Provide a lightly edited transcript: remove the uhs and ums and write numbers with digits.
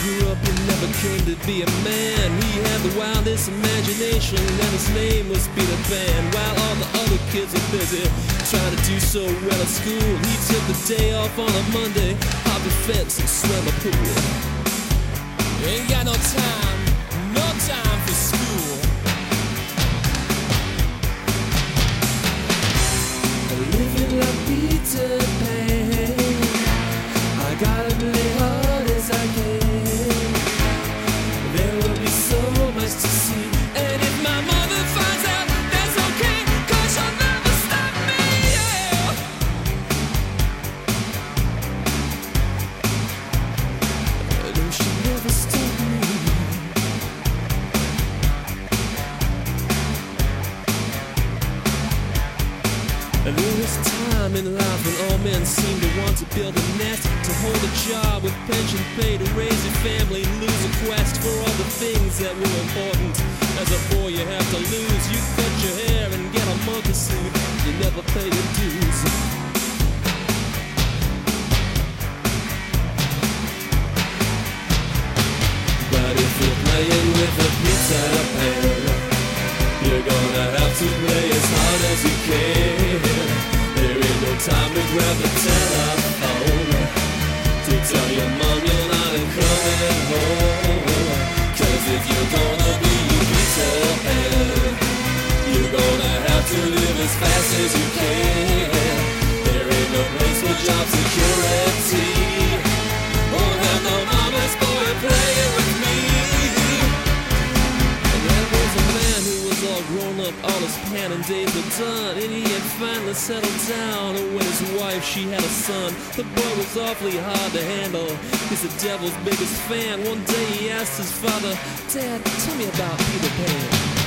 grew up, he never claimed to be a man. He had the wildest imagination, and his name was Peter Pan. While all the other kids were busy trying to do so well at school, he took the day off on a Monday, hopped a fence and swam a pool. Ain't got no time for school. Living like Peter Pan, I gotta play hard as I can. There will be so much to see, and if my mother finds out, that's okay, 'cause she'll never stop me, yeah. No, she'll never stop me. And there is time in life when all men seem to want to build a nest, to hold a job with pension pay, to raise a family, lose a quest for all the things that were important. As a boy you have to lose, you cut your hair and get a monkey suit, you never pay your dues. But if you're playing with a Peter Pan, you're gonna have to play as hard as you can. There ain't no time to grab the telephone to tell your mom you're not coming home. 'Cause if you're gonna be Peter Pan, you're gonna have to live as fast as you can. There ain't no place for job security. Won't have no mama's boy playing with me. Grown up, all his plan and days were done, and he had finally settled down. And with his wife, she had a son. The boy was awfully hard to handle. He's the devil's biggest fan. One day he asked his father, "Dad, tell me about Peter Pan."